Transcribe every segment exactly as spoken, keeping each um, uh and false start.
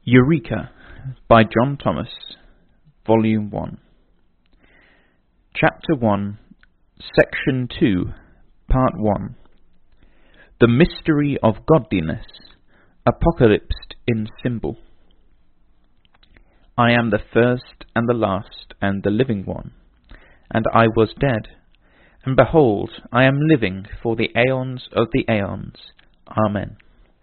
Eureka by John Thomas, Volume one. Chapter one, Section two, Part one. The Mystery of Godliness, Apocalypsed in Symbol. I am the first and the last and the living one, and I was dead, and behold, I am living for the aeons of the aeons. Amen.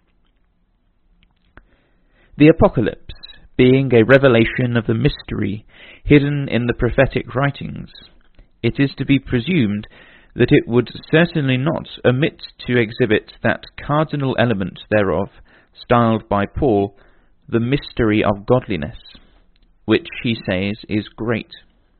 The Apocalypse, being a revelation of the mystery hidden in the prophetic writings, it is to be presumed that it would certainly not omit to exhibit that cardinal element thereof, styled by Paul the mystery of godliness, which he says is great.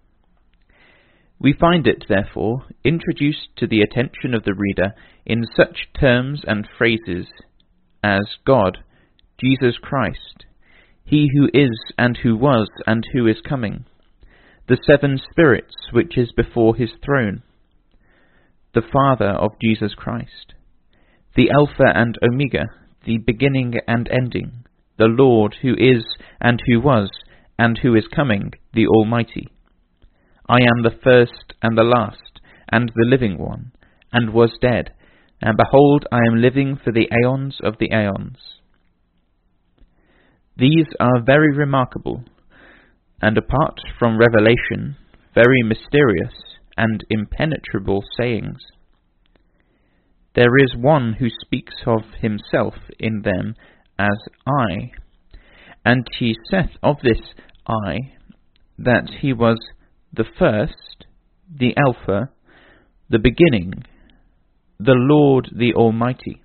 We find it, therefore, introduced to the attention of the reader in such terms and phrases as God, Jesus Christ, He who is and who was and who is coming, the seven spirits which is before his throne, the Father of Jesus Christ, the Alpha and Omega, the beginning and ending, the Lord who is and who was and who is coming, the Almighty. I am the first and the last and the living one, and was dead, and behold, I am living for the aeons of the aeons. These are very remarkable, and apart from revelation, very mysterious and impenetrable sayings. There is one who speaks of himself in them as I, and he saith of this I, that he was the first, the Alpha, the beginning, the Lord the Almighty.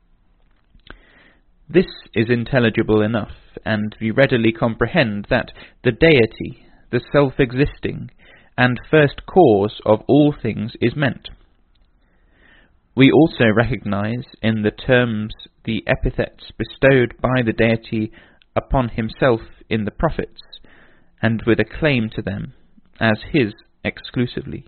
This is intelligible enough, and we readily comprehend that the deity, the self-existing, and first cause of all things is meant. We also recognize in the terms the epithets bestowed by the deity upon himself in the prophets, and with a claim to them as his exclusively.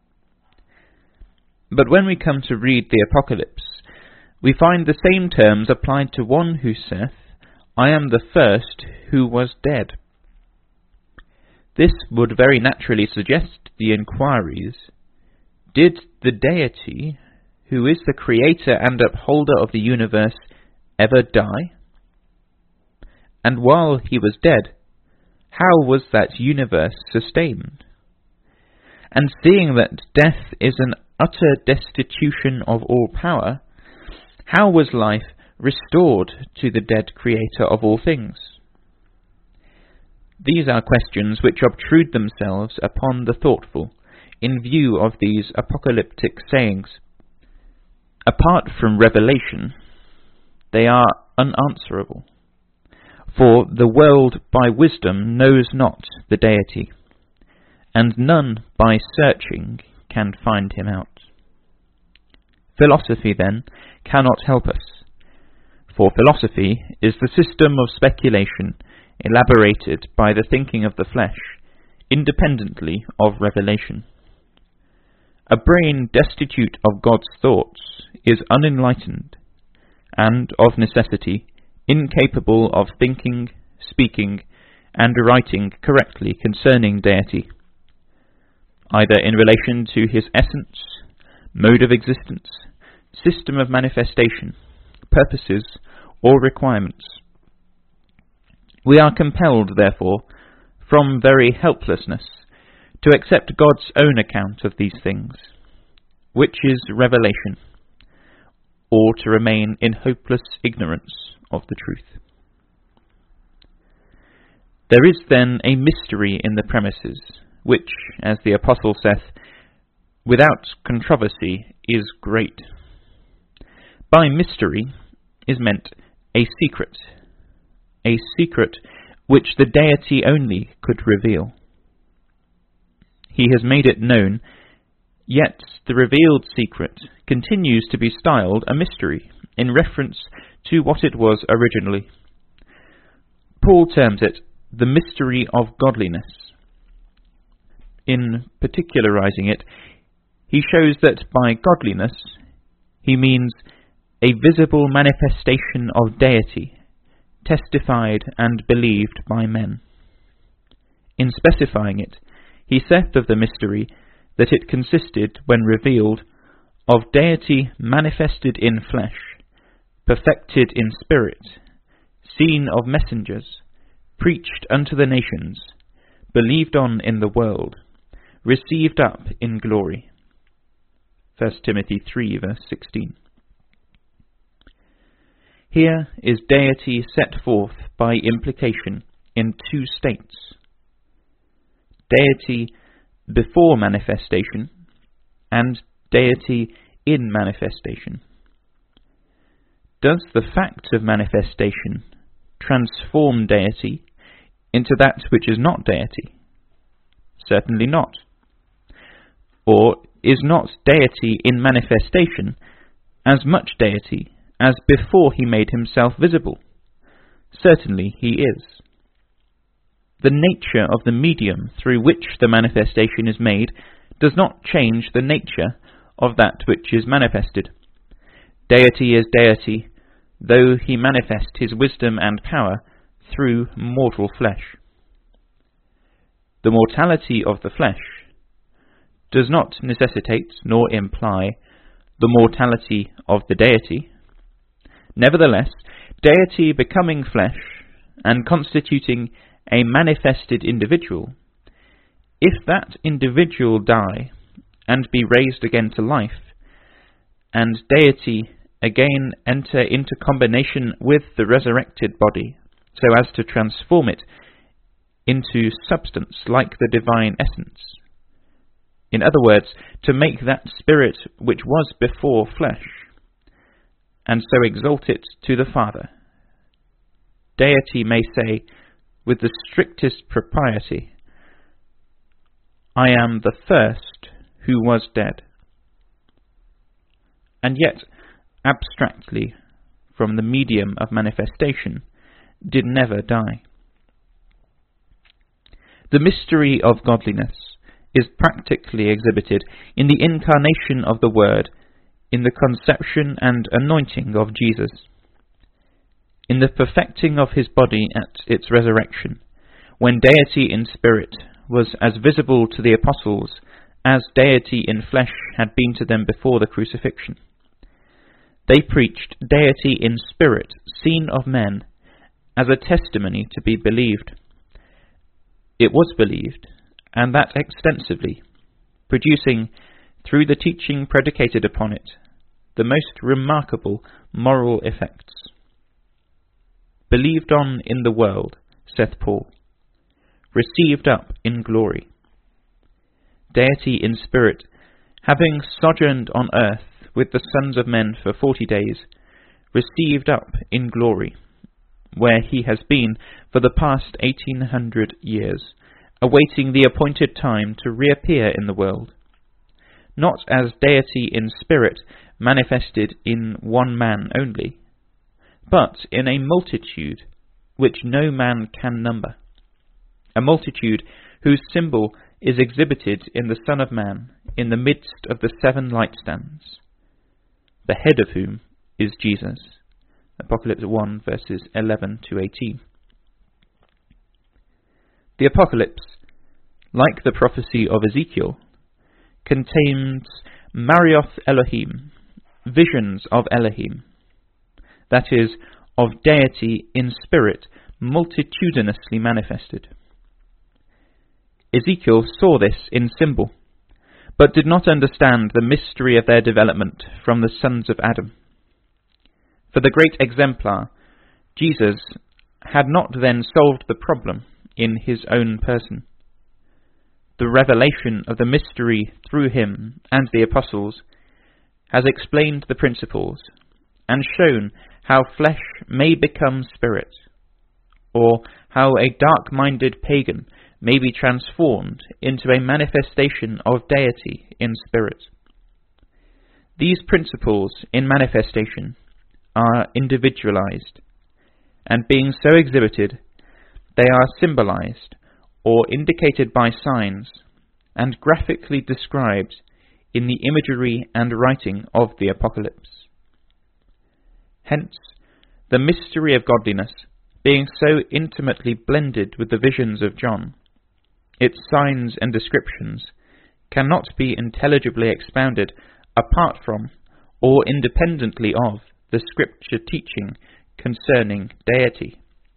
But when we come to read the Apocalypse, we find the same terms applied to one who saith, I am the first who was dead. This would very naturally suggest the inquiries, did the deity, who is the creator and upholder of the universe, ever die? And while he was dead, how was that universe sustained? And seeing that death is an utter destitution of all power, how was life restored to the dead creator of all things? These are questions which obtrude themselves upon the thoughtful in view of these apocalyptic sayings. Apart from revelation, they are unanswerable, for the world by wisdom knows not the deity, and none by searching can find him out. Philosophy, then, cannot help us, for philosophy is the system of speculation elaborated by the thinking of the flesh, independently of revelation. A brain destitute of God's thoughts is unenlightened, and, of necessity, incapable of thinking, speaking, and writing correctly concerning deity, either in relation to his essence, mode of existence, system of manifestation, purposes, or requirements. We are compelled, therefore, from very helplessness, to accept God's own account of these things, which is revelation, or to remain in hopeless ignorance of the truth. There is then a mystery in the premises, which, as the Apostle saith, without controversy is great. By mystery is meant a secret, a secret which the deity only could reveal. He has made it known, yet the revealed secret continues to be styled a mystery in reference to what it was originally. Paul terms it the mystery of godliness. In particularizing it, he shows that by godliness he means a visible manifestation of deity, testified and believed by men. In specifying it, he saith of the mystery that it consisted, when revealed, of deity manifested in flesh, perfected in spirit, seen of messengers, preached unto the nations, believed on in the world, received up in glory. First Timothy three, verse sixteen. Here is deity set forth by implication in two states. Deity before manifestation and deity in manifestation. Does the fact of manifestation transform deity into that which is not deity? Certainly not. Or is not deity in manifestation as much deity as before he made himself visible? Certainly he is. The nature of the medium through which the manifestation is made does not change the nature of that which is manifested. Deity is deity, though he manifest his wisdom and power through mortal flesh. The mortality of the flesh does not necessitate nor imply the mortality of the deity. Nevertheless, deity becoming flesh and constituting a manifested individual, if that individual die and be raised again to life, and deity again enter into combination with the resurrected body, so as to transform it into substance like the divine essence, in other words, to make that spirit which was before flesh, and so exalt it to the Father, deity may say, with the strictest propriety, I am the first who was dead. And yet, abstractly, from the medium of manifestation, did never die. The mystery of godliness is practically exhibited in the incarnation of the Word, in the conception and anointing of Jesus, in the perfecting of his body at its resurrection, when deity in spirit was as visible to the apostles as deity in flesh had been to them before the crucifixion. They preached deity in spirit, seen of men, as a testimony to be believed. It was believed, and that extensively, producing, through the teaching predicated upon it, the most remarkable moral effects. Believed on in the world, saith Paul, received up in glory. Deity in spirit, having sojourned on earth with the sons of men for forty days, received up in glory, where he has been for the past eighteen hundred years, awaiting the appointed time to reappear in the world, not as deity in spirit manifested in one man only, but in a multitude which no man can number, a multitude whose symbol is exhibited in the Son of Man in the midst of the seven lampstands, the head of whom is Jesus. Apocalypse one, verses eleven to eighteen. The Apocalypse, like the prophecy of Ezekiel, contains Marioth Elohim, visions of Elohim, that is, of deity in spirit multitudinously manifested. Ezekiel saw this in symbol, but did not understand the mystery of their development from the sons of Adam. For the great exemplar, Jesus, had not then solved the problem in his own person. The revelation of the mystery through him and the apostles has explained the principles and shown how flesh may become spirit, or how a dark-minded pagan may be transformed into a manifestation of deity in spirit. These principles in manifestation are individualized, and being so exhibited, they are symbolized or indicated by signs and graphically described in the imagery and writing of the Apocalypse. Hence, the mystery of godliness being so intimately blended with the visions of John, its signs and descriptions cannot be intelligibly expounded apart from or independently of the Scripture teaching concerning deity.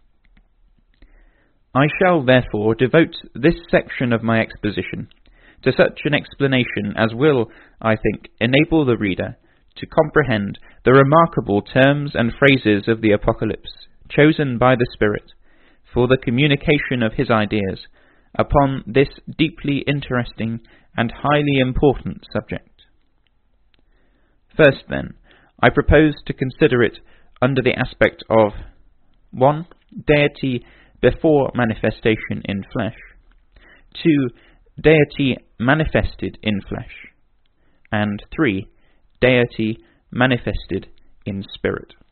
I shall therefore devote this section of my exposition to such an explanation as will, I think, enable the reader to comprehend the remarkable terms and phrases of the Apocalypse chosen by the Spirit for the communication of his ideas upon this deeply interesting and highly important subject. First, then, I propose to consider it under the aspect of one. Deity before manifestation in flesh, two. Deity manifested in flesh, and three. Deity manifested in spirit.